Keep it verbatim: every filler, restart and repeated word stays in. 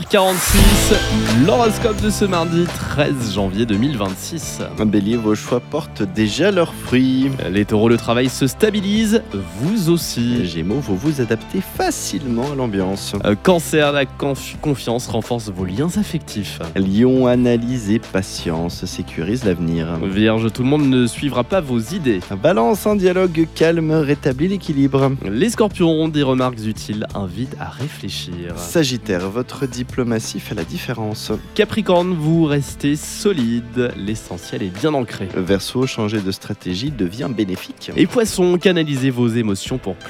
heures quarante-six, l'horoscope de ce mardi treize janvier deux mille vingt-six. Bélier, vos choix portent déjà leurs fruits. Les taureaux, le travail se stabilise, vous aussi. Gémeaux, vous vous adaptez facilement à l'ambiance. Euh, Cancer, la conf- confiance renforce vos liens affectifs. Lion, analyse et patience sécurise l'avenir. Vierge, tout le monde ne suivra pas vos idées. Balance, un dialogue calme rétablit l'équilibre. Les scorpions, des remarques utiles invitent à réfléchir. Sagittaire, votre diplomatie fait la différence. Capricorne, vous restez solide, l'essentiel est bien ancré. Verseau, changer de stratégie devient bénéfique. Et Poisson, canalisez vos émotions pour